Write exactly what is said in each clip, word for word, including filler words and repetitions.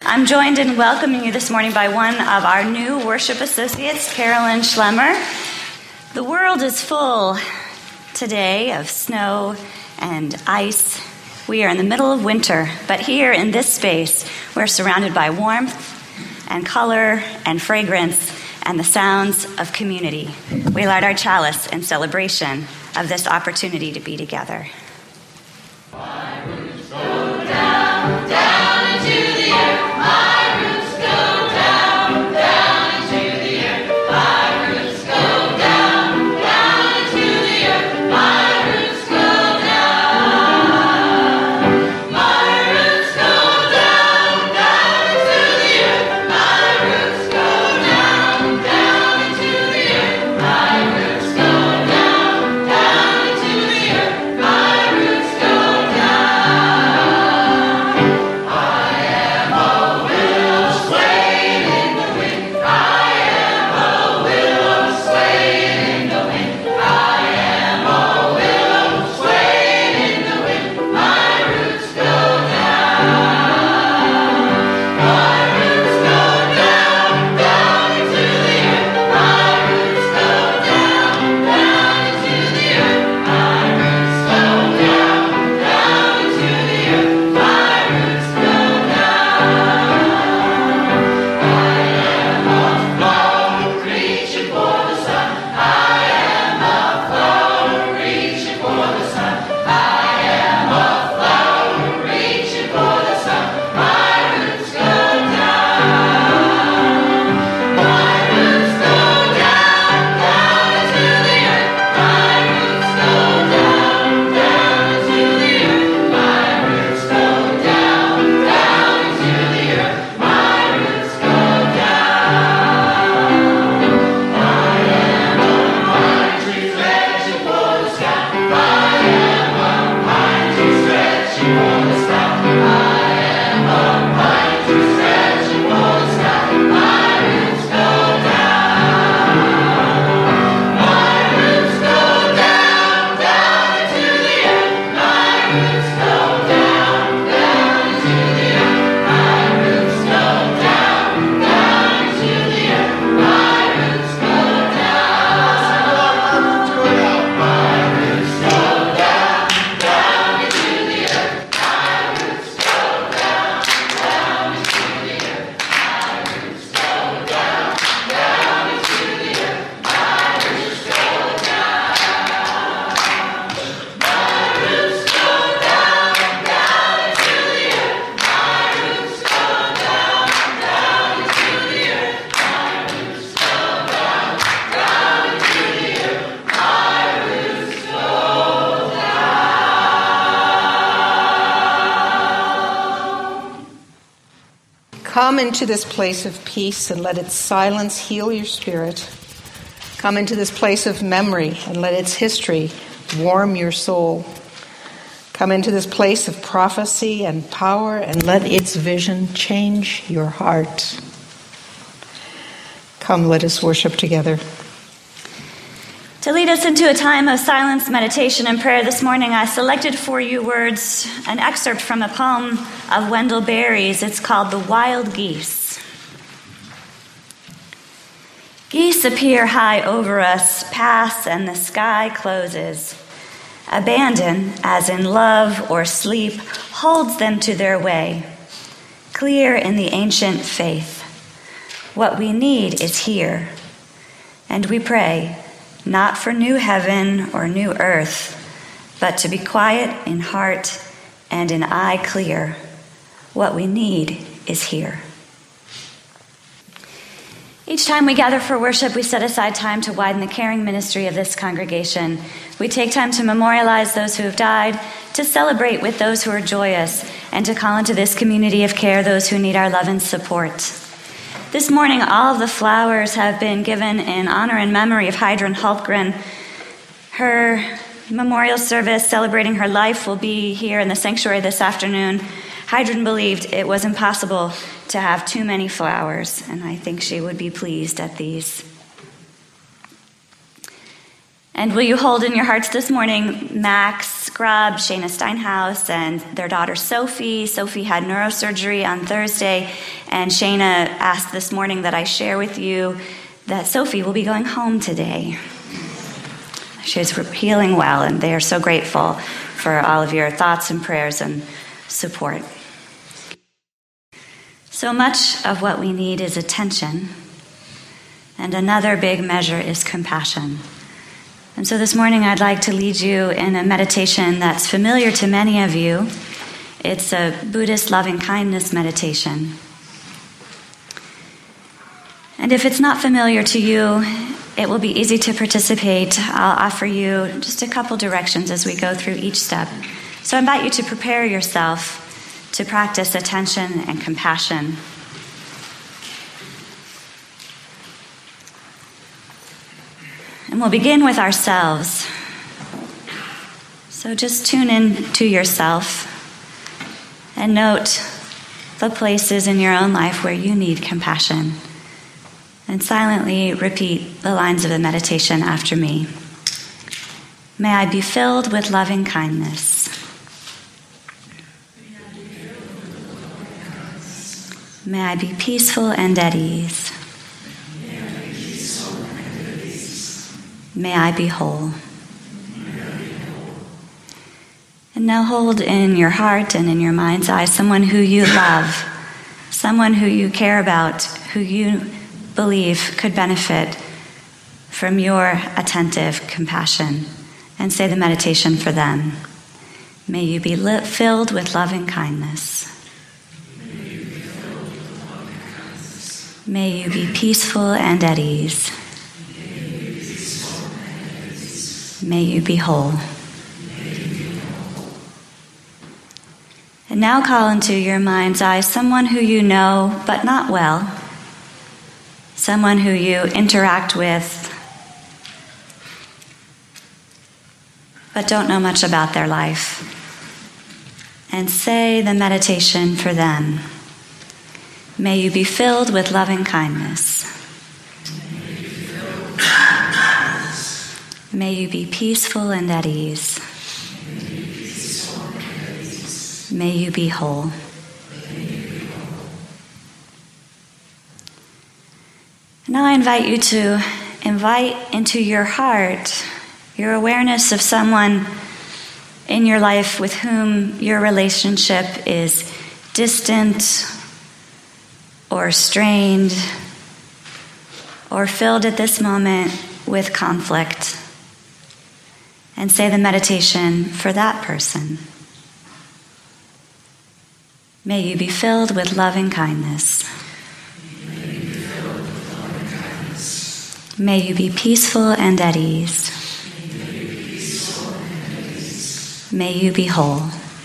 I'm joined in welcoming you this morning by one of our new worship associates, Carolyn Schlemmer. The world is full today of snow and ice. We are in the middle of winter, but here in this space, we're surrounded by warmth and color and fragrance and the sounds of community. We light our chalice in celebration of this opportunity to be together. My roots go down, down into the earth. My roots go down, down into the earth. My roots go down, down into the earth. My roots go down. My roots go down, down into the earth. My roots go down, down into the earth. My roots go down, down into the earth. My roots go Come into this place of peace and let its silence heal your spirit. Come into this place of memory and let its history warm your soul. Come into this place of prophecy and power and let its vision change your heart. Come, let us worship together. To lead us into a time of silence, meditation, and prayer this morning, I selected for you words, an excerpt from a poem of Wendell Berry's. It's called The Wild Geese. Geese appear high over us, pass, and the sky closes. Abandon, as in love or sleep, holds them to their way, clear in the ancient faith. What we need is here, and we pray, not for new heaven or new earth, but to be quiet in heart and in eye clear. What we need is here. Each time we gather for worship, we set aside time to widen the caring ministry of this congregation. We take time to memorialize those who have died, to celebrate with those who are joyous, and to call into this community of care those who need our love and support. This morning, all of the flowers have been given in honor and memory of Heidrun Hultgren. Her memorial service celebrating her life will be here in the sanctuary this afternoon. Heidrun believed it was impossible to have too many flowers, and I think she would be pleased at these. And will you hold in your hearts this morning Max Scrub, Shayna Steinhaus, and their daughter Sophie. Sophie had neurosurgery on Thursday, And Shayna asked this morning that I share with you that Sophie will be going home today. She's healing well, and they are so grateful for all of your thoughts and prayers and support. So much of what we need is attention, and another big measure is compassion. And so this morning I'd like to lead you in a meditation that's familiar to many of you. It's a Buddhist loving-kindness meditation. And if it's not familiar to you, it will be easy to participate. I'll offer you just a couple directions as we go through each step. So I invite you to prepare yourself to practice attention and compassion. And we'll begin with ourselves. So just tune in to yourself and note the places in your own life where you need compassion. And silently repeat the lines of the meditation after me. May I be filled with loving kindness. May I be peaceful and at ease. May I be whole. And now hold in your heart and in your mind's eye someone who you love, someone who you care about, who you believe could benefit from your attentive compassion, and say the meditation for them. May you be lit, filled with loving kindness. May you be peaceful and at ease. May you be whole. And now call into your mind's eye someone who you know but not well, someone who you interact with but don't know much about their life, and say the meditation for them. May you be filled with loving kindness. May you be peaceful and at ease. May you be whole. Now I invite you to invite into your heart your awareness of someone in your life with whom your relationship is distant or strained or filled at this moment with conflict, and say the meditation for that person. May you be filled with loving kindness. May you be peaceful and at ease. May you be whole.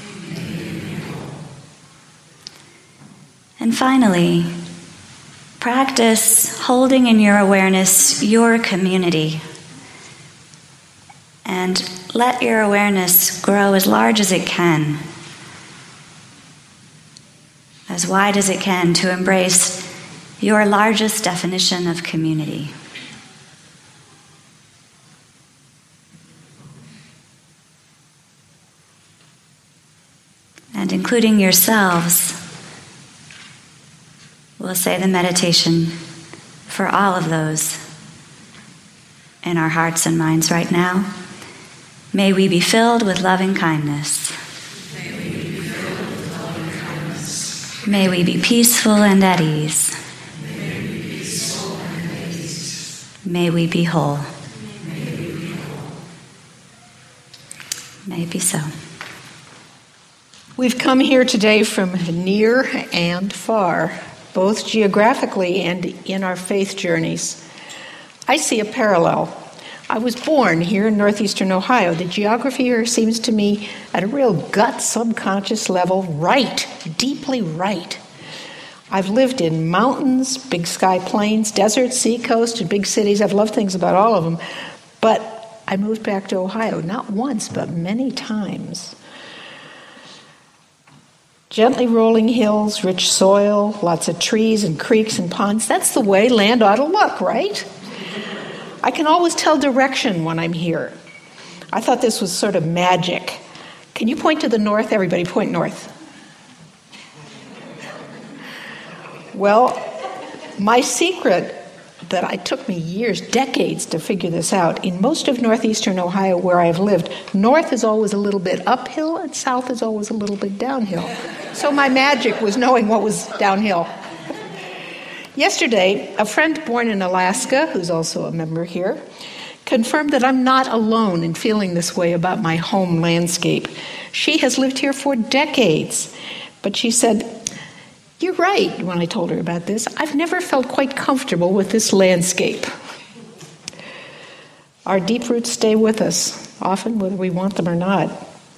And finally, practice holding in your awareness your community. And let your awareness grow as large as it can, as wide as it can, to embrace your largest definition of community. And including yourselves, we'll say the meditation for all of those in our hearts and minds right now. May we be filled with loving kindness. May we be filled with loving kindness. May we be peaceful and at ease. May we be peaceful and at ease. May we be whole. May we be whole. May it be so. We've come here today from near and far, both geographically and in our faith journeys. I see a parallel. I was born here in northeastern Ohio. The geography here seems to me at a real gut subconscious level right, deeply right. I've lived in mountains, big sky plains, deserts, seacoast, and big cities. I've loved things about all of them. But I moved back to Ohio, not once, but many times. Gently rolling hills, rich soil, lots of trees and creeks and ponds. That's the way land ought to look, right? I can always tell direction when I'm here. I thought this was sort of magic. Can you point to the north? Everybody point north. Well, my secret that it took me years, decades to figure this out, in most of northeastern Ohio where I've lived, north is always a little bit uphill and south is always a little bit downhill. So my magic was knowing what was downhill. Yesterday, a friend born in Alaska, who's also a member here, confirmed that I'm not alone in feeling this way about my home landscape. She has lived here for decades, but she said, "You're right," when I told her about this. "I've never felt quite comfortable with this landscape." Our deep roots stay with us, often whether we want them or not.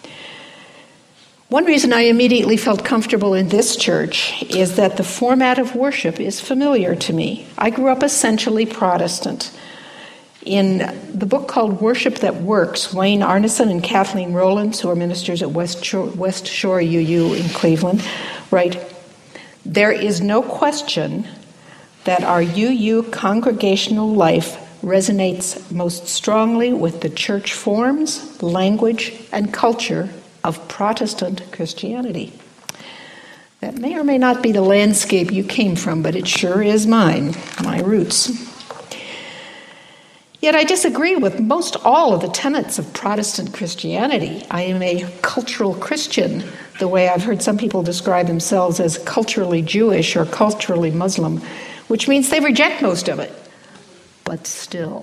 One reason I immediately felt comfortable in this church is that the format of worship is familiar to me. I grew up essentially Protestant. In the book called Worship That Works, Wayne Arneson and Kathleen Rowlands, who are ministers at West Shore, West Shore U U in Cleveland, write, "There is no question that our U U congregational life resonates most strongly with the church forms, language, and culture of Protestant Christianity." That may or may not be the landscape you came from, but it sure is mine, my roots. Yet I disagree with most all of the tenets of Protestant Christianity. I am a cultural Christian, the way I've heard some people describe themselves as culturally Jewish or culturally Muslim, which means they reject most of it. But still,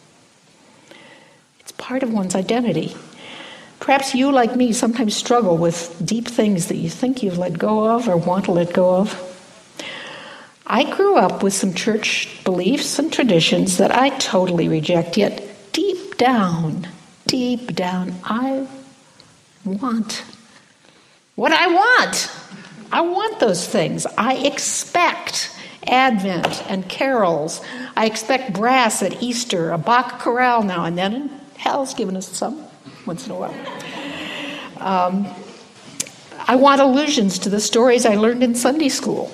it's part of one's identity. Perhaps you, like me, sometimes struggle with deep things that you think you've let go of or want to let go of. I grew up with some church beliefs and traditions that I totally reject, yet deep down, deep down, I want what I want. I want those things. I expect Advent and carols. I expect brass at Easter, a Bach chorale now and then, and hell's given us some once in a while. Um, I want allusions to the stories I learned in Sunday school.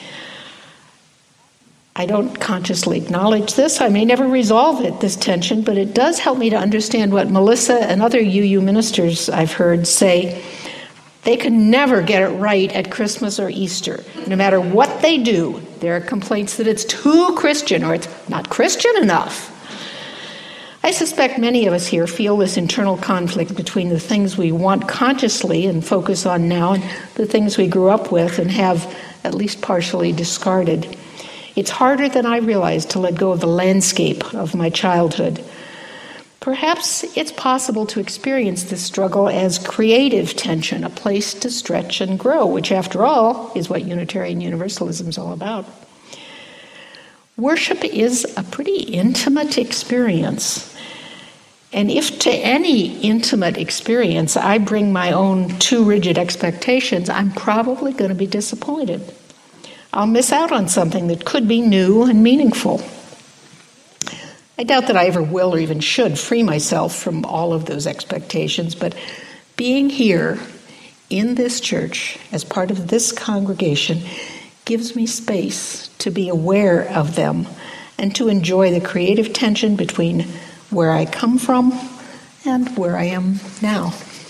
I don't consciously acknowledge this. I may never resolve it, this tension, but it does help me to understand what Melissa and other U U ministers I've heard say. They can never get it right at Christmas or Easter. No matter what they do, there are complaints that it's too Christian or it's not Christian enough. I suspect many of us here feel this internal conflict between the things we want consciously and focus on now and the things we grew up with and have at least partially discarded. It's harder than I realized to let go of the landscape of my childhood. Perhaps it's possible to experience this struggle as creative tension, a place to stretch and grow, which after all is what Unitarian Universalism is all about. Worship is a pretty intimate experience. And if to any intimate experience I bring my own too rigid expectations, I'm probably going to be disappointed. I'll miss out on something that could be new and meaningful. I doubt that I ever will or even should free myself from all of those expectations, but being here in this church as part of this congregation gives me space to be aware of them and to enjoy the creative tension between where I come from and where I am now.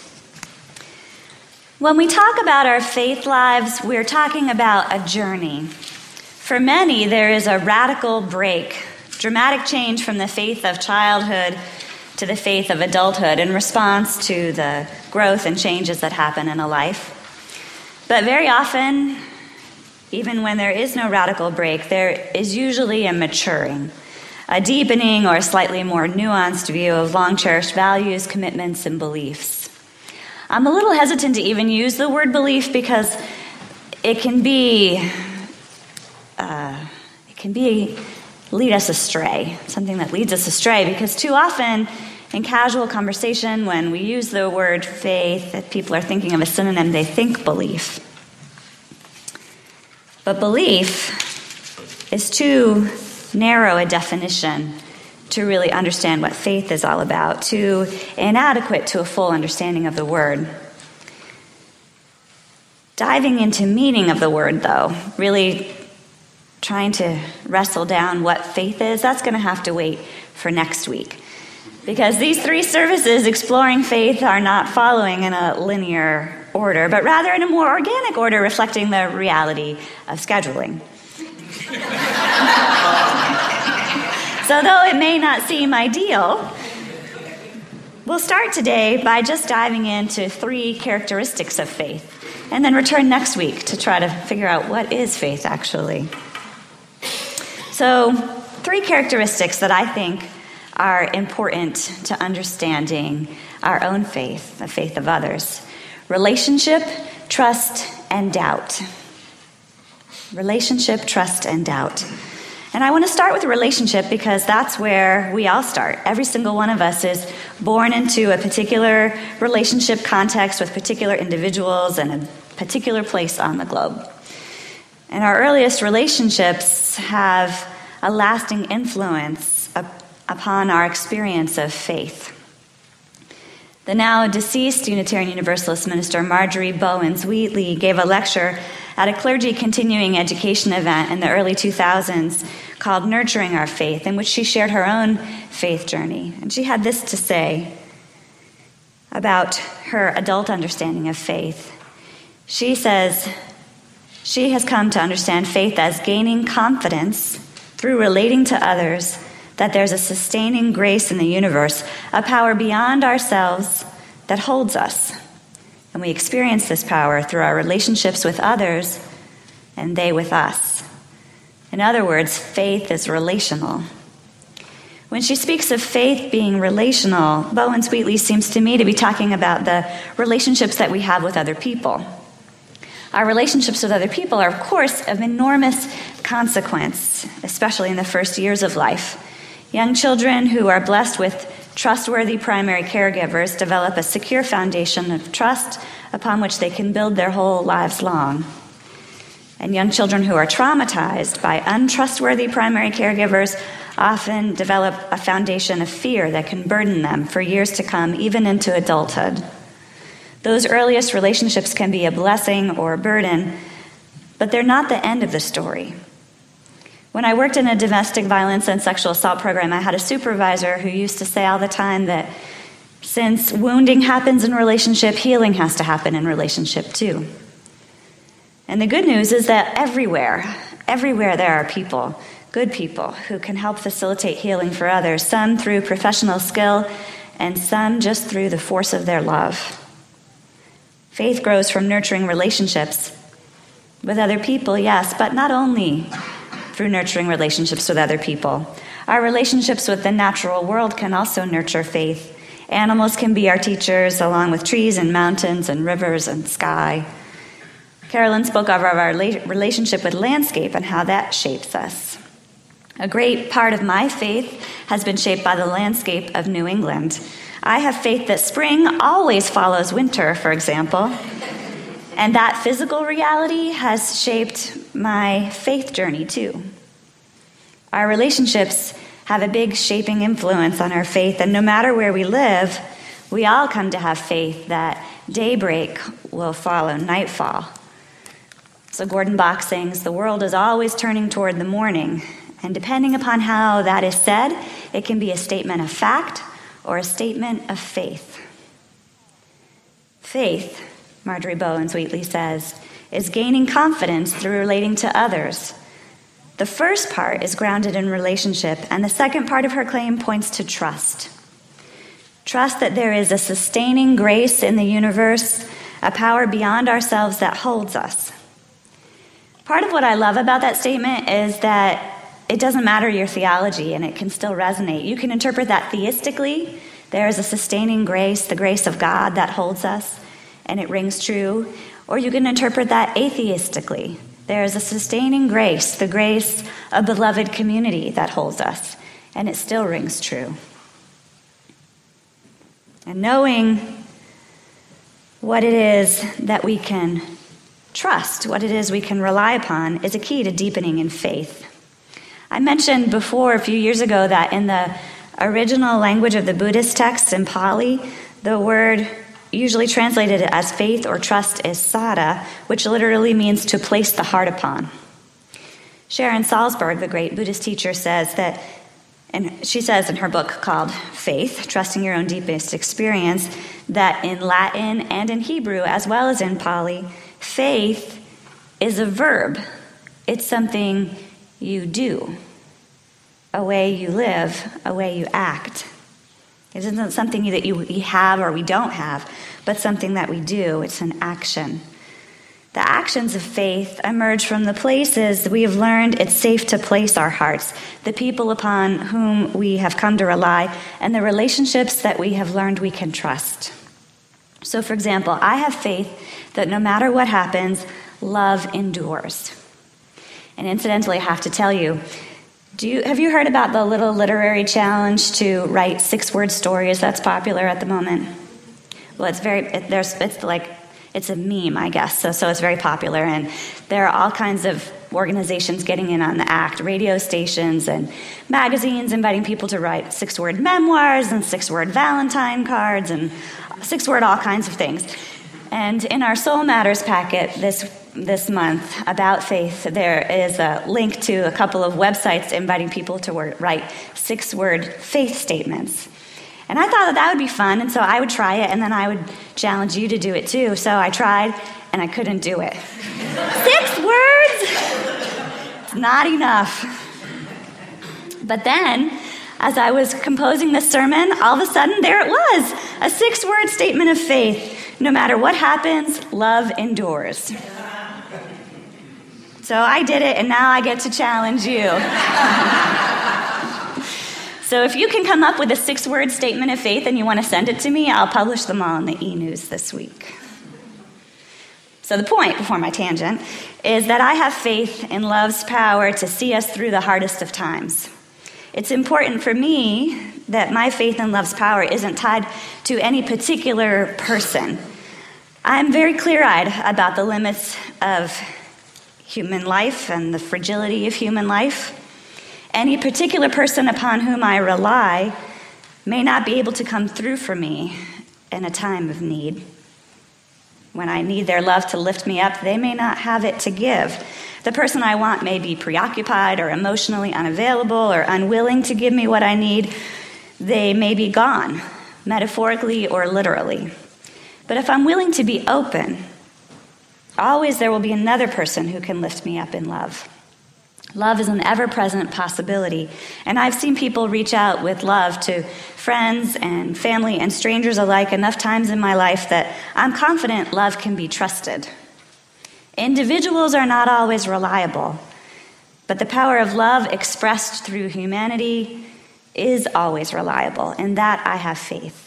When we talk about our faith lives, we're talking about a journey. For many, there is a radical break, dramatic change from the faith of childhood to the faith of adulthood in response to the growth and changes that happen in a life. But very often, even when there is no radical break, there is usually a maturing, a deepening or a slightly more nuanced view of long-cherished values, commitments, and beliefs. I'm a little hesitant to even use the word belief because it can be, uh, it can be lead us astray, something that leads us astray, because too often in casual conversation when we use the word faith, that people are thinking of a synonym, they think belief. But belief is too narrow a definition to really understand what faith is all about, too inadequate to a full understanding of the word. Diving into meaning of the word, though, really trying to wrestle down what faith is, that's going to have to wait for next week. Because these three services exploring faith are not following in a linear order, but rather in a more organic order reflecting the reality of scheduling. So though it may not seem ideal, we'll start today by just diving into three characteristics of faith, and then return next week to try to figure out what is faith actually. So, three characteristics that I think are important to understanding our own faith, the faith of others. Relationship, trust, and doubt. Relationship, trust, and doubt. And I want to start with a relationship because that's where we all start. Every single one of us is born into a particular relationship context with particular individuals and a particular place on the globe. And our earliest relationships have a lasting influence up, upon our experience of faith. The now deceased Unitarian Universalist minister Marjorie Bowens Wheatley gave a lecture at a clergy continuing education event in the early two thousands called Nurturing Our Faith, in which she shared her own faith journey. And she had this to say about her adult understanding of faith. She says she has come to understand faith as gaining confidence through relating to others that there's a sustaining grace in the universe, a power beyond ourselves that holds us. And we experience this power through our relationships with others and they with us. In other words, faith is relational. When she speaks of faith being relational, Bowens Wheatley seems to me to be talking about the relationships that we have with other people. Our relationships with other people are, of course, of enormous consequence, especially in the first years of life. Young children who are blessed with trustworthy primary caregivers develop a secure foundation of trust upon which they can build their whole lives long. And young children who are traumatized by untrustworthy primary caregivers often develop a foundation of fear that can burden them for years to come, even into adulthood. Those earliest relationships can be a blessing or a burden, but they're not the end of the story. When I worked in a domestic violence and sexual assault program, I had a supervisor who used to say all the time that since wounding happens in relationship, healing has to happen in relationship too. And the good news is that everywhere, everywhere there are people, good people, who can help facilitate healing for others, some through professional skill and some just through the force of their love. Faith grows from nurturing relationships with other people, yes, but not only through nurturing relationships with other people. Our relationships with the natural world can also nurture faith. Animals can be our teachers, along with trees and mountains and rivers and sky. Carolyn spoke of our relationship with landscape and how that shapes us. A great part of my faith has been shaped by the landscape of New England. I have faith that spring always follows winter, for example. And that physical reality has shaped my faith journey, too. Our relationships have a big shaping influence on our faith, and no matter where we live, we all come to have faith that daybreak will follow nightfall. So Gordon Bach sings, "The world is always turning toward the morning," and depending upon how that is said, it can be a statement of fact or a statement of faith. Faith, Marjorie Bowens Wheatley says, is gaining confidence through relating to others. The first part is grounded in relationship, and the second part of her claim points to trust. Trust that there is a sustaining grace in the universe, a power beyond ourselves that holds us. Part of what I love about that statement is that it doesn't matter your theology, and it can still resonate. You can interpret that theistically. There is a sustaining grace, the grace of God that holds us, and it rings true. Or you can interpret that atheistically. There is a sustaining grace, the grace of beloved community that holds us, and it still rings true. And knowing what it is that we can trust, what it is we can rely upon, is a key to deepening in faith. I mentioned before, a few years ago, that in the original language of the Buddhist texts in Pali, the word usually translated as faith or trust is sada, which literally means to place the heart upon. Sharon Salzberg, the great Buddhist teacher, says that, and she says in her book called Faith, Trusting Your Own Deepest Experience, that in Latin and in Hebrew, as well as in Pali, faith is a verb. It's something you do, a way you live, a way you act. It isn't something that you, we have or we don't have, but something that we do. It's an action. The actions of faith emerge from the places we have learned it's safe to place our hearts, the people upon whom we have come to rely, and the relationships that we have learned we can trust. So, for example, I have faith that no matter what happens, love endures. And incidentally, I have to tell you, do you have you heard about the little literary challenge to write six-word stories that's popular at the moment? Well, it's very, it, there's, it's like, it's a meme, I guess, so, so it's very popular, and there are all kinds of organizations getting in on the act, radio stations and magazines inviting people to write six-word memoirs and six-word Valentine cards and six-word all kinds of things. And in our Soul Matters packet this this month about faith, there is a link to a couple of websites inviting people to write six-word faith statements. And I thought that that would be fun, and so I would try it, and then I would challenge you to do it too. So I tried, and I couldn't do it. Six words? It's not enough. But then, as I was composing this sermon, all of a sudden, there it was, a six-word statement of faith. No matter what happens, love endures. So I did it, and now I get to challenge you. So if you can come up with a six-word statement of faith and you want to send it to me, I'll publish them all in the e-news this week. So the point, before my tangent, is that I have faith in love's power to see us through the hardest of times. It's important for me that my faith in love's power isn't tied to any particular person. I'm very clear-eyed about the limits of human life and the fragility of human life. Any particular person upon whom I rely may not be able to come through for me in a time of need. When I need their love to lift me up, they may not have it to give. The person I want may be preoccupied or emotionally unavailable or unwilling to give me what I need. They may be gone, metaphorically or literally. But if I'm willing to be open, always there will be another person who can lift me up in love. Love is an ever-present possibility, and I've seen people reach out with love to friends and family and strangers alike enough times in my life that I'm confident love can be trusted. Individuals are not always reliable, but the power of love expressed through humanity is always reliable. In that I have faith.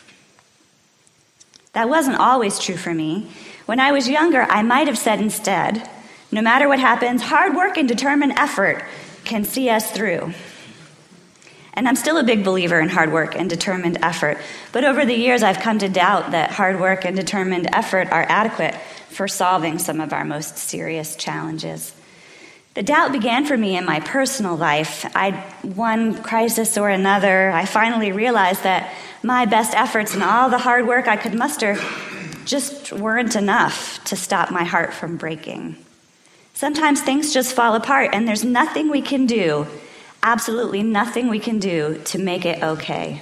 That wasn't always true for me. When I was younger, I might have said instead, no matter what happens, hard work and determined effort can see us through. And I'm still a big believer in hard work and determined effort. But over the years, I've come to doubt that hard work and determined effort are adequate for solving some of our most serious challenges. The doubt began for me in my personal life. I one crisis or another, I finally realized that my best efforts and all the hard work I could muster just weren't enough to stop my heart from breaking. Sometimes things just fall apart, and there's nothing we can do, absolutely nothing we can do to make it okay.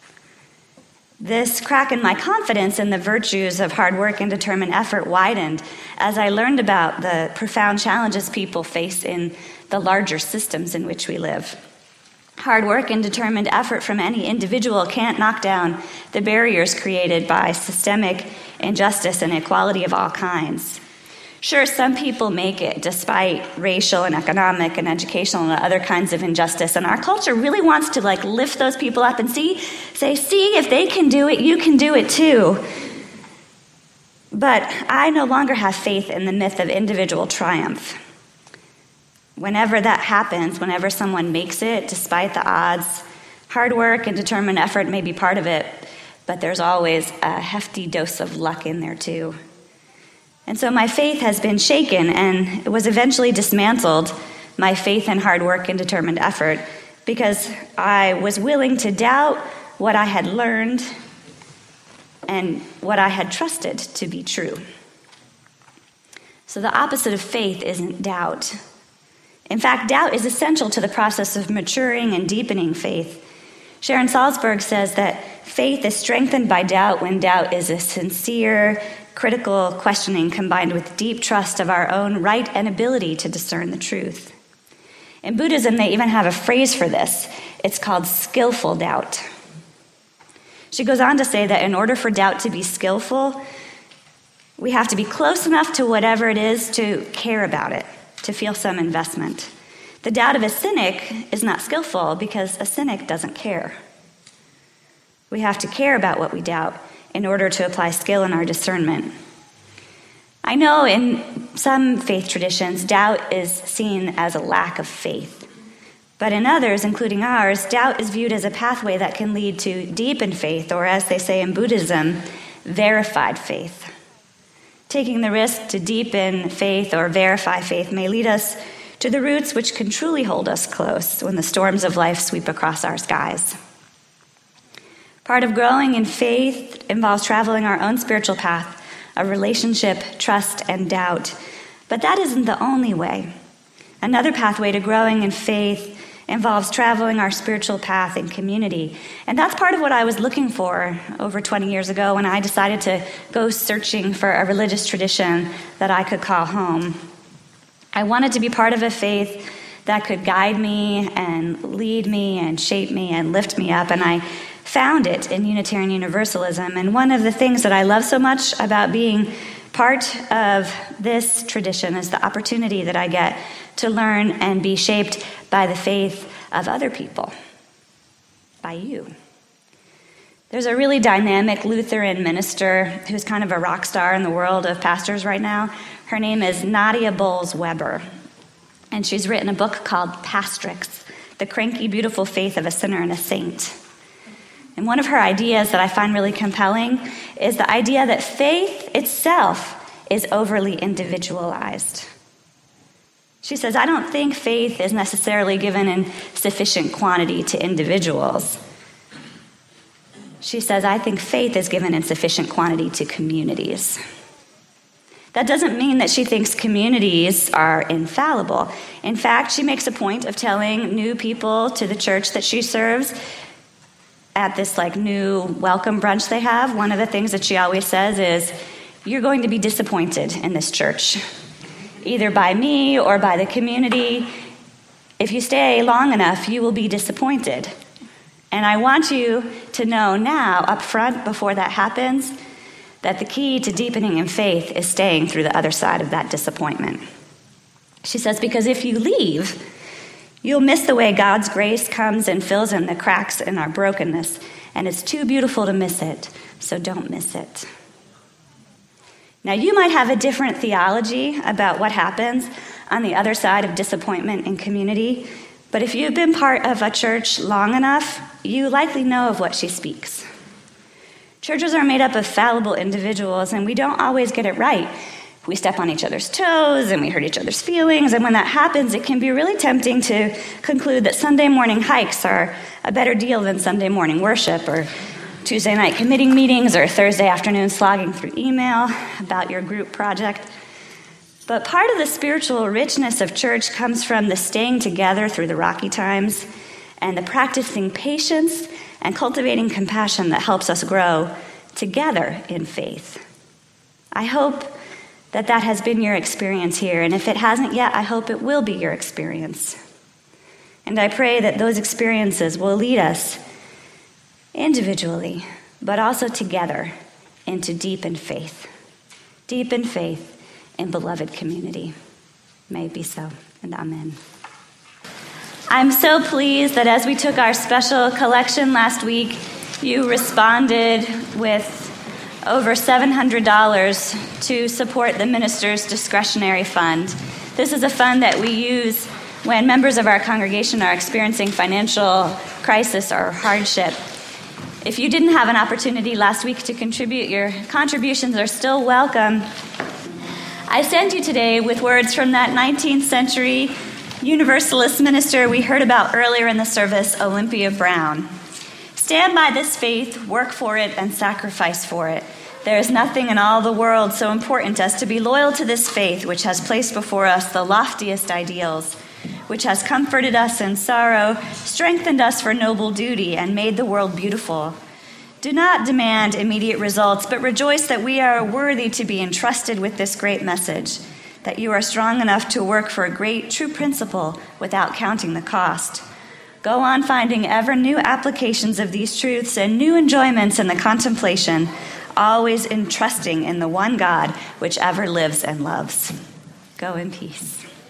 This crack in my confidence in the virtues of hard work and determined effort widened as I learned about the profound challenges people face in the larger systems in which we live. Hard work and determined effort from any individual can't knock down the barriers created by systemic injustice and inequality of all kinds. Sure, some people make it despite racial and economic and educational and other kinds of injustice, and our culture really wants to like lift those people up and see, say, see, if they can do it, you can do it too. But I no longer have faith in the myth of individual triumph. Whenever that happens, whenever someone makes it, despite the odds, hard work and determined effort may be part of it, but there's always a hefty dose of luck in there too. And so my faith has been shaken and it was eventually dismantled, my faith in hard work and determined effort, because I was willing to doubt what I had learned and what I had trusted to be true. So the opposite of faith isn't doubt. In fact, doubt is essential to the process of maturing and deepening faith. Sharon Salzberg says that faith is strengthened by doubt when doubt is a sincere, critical questioning combined with deep trust of our own right and ability to discern the truth. In Buddhism, they even have a phrase for this. It's called skillful doubt. She goes on to say that in order for doubt to be skillful, we have to be close enough to whatever it is to care about it, to feel some investment. The doubt of a cynic is not skillful because a cynic doesn't care. We have to care about what we doubt in order to apply skill in our discernment. I know in some faith traditions, doubt is seen as a lack of faith. But in others, including ours, doubt is viewed as a pathway that can lead to deepened faith, or as they say in Buddhism, verified faith. Taking the risk to deepen faith or verify faith may lead us to the roots which can truly hold us close when the storms of life sweep across our skies. Part of growing in faith involves traveling our own spiritual path of relationship, trust, and doubt. But that isn't the only way. Another pathway to growing in faith involves traveling our spiritual path in community. And that's part of what I was looking for over twenty years ago when I decided to go searching for a religious tradition that I could call home. I wanted to be part of a faith that could guide me and lead me and shape me and lift me up, and I found it in Unitarian Universalism. And one of the things that I love so much about being part of this tradition is the opportunity that I get to learn and be shaped by the faith of other people, by you. There's a really dynamic Lutheran minister who's kind of a rock star in the world of pastors right now. Her name is Nadia Bolz-Weber, and she's written a book called Pastrix, The Cranky, Beautiful Faith of a Sinner and a Saint. And one of her ideas that I find really compelling is the idea that faith itself is overly individualized. She says, I don't think faith is necessarily given in sufficient quantity to individuals. She says, I think faith is given in sufficient quantity to communities. That doesn't mean that she thinks communities are infallible. In fact, she makes a point of telling new people to the church that she serves at this like new welcome brunch they have. One of the things that she always says is, you're going to be disappointed in this church, either by me or by the community. If you stay long enough, you will be disappointed. And I want you to know now, up front, before that happens, that the key to deepening in faith is staying through the other side of that disappointment. She says, because if you leave, you'll miss the way God's grace comes and fills in the cracks in our brokenness, and it's too beautiful to miss it, so don't miss it. Now, you might have a different theology about what happens on the other side of disappointment in community, but if you've been part of a church long enough, you likely know of what she speaks. Churches are made up of fallible individuals, and we don't always get it right. We step on each other's toes, and we hurt each other's feelings, and when that happens, it can be really tempting to conclude that Sunday morning hikes are a better deal than Sunday morning worship, or Tuesday night committee meetings, or Thursday afternoon slogging through email about your group project. But part of the spiritual richness of church comes from the staying together through the rocky times and the practicing patience and cultivating compassion that helps us grow together in faith. I hope that that has been your experience here, and if it hasn't yet, I hope it will be your experience. And I pray that those experiences will lead us individually, but also together into deepened faith. Deepened faith in beloved community. May it be so, and amen. I'm so pleased that as we took our special collection last week, you responded with over seven hundred dollars to support the minister's discretionary fund. This is a fund that we use when members of our congregation are experiencing financial crisis or hardship. If you didn't have an opportunity last week to contribute, your contributions are still welcome. I send you today with words from that nineteenth century Universalist minister we heard about earlier in the service, Olympia Brown. Stand by this faith, work for it, and sacrifice for it. There is nothing in all the world so important as to be loyal to this faith, which has placed before us the loftiest ideals, which has comforted us in sorrow, strengthened us for noble duty, and made the world beautiful. Do not demand immediate results, but rejoice that we are worthy to be entrusted with this great message. that you are strong enough to work for a great true principle without counting the cost. Go on finding ever new applications of these truths and new enjoyments in the contemplation, always entrusting in the one God which ever lives and loves. Go in peace.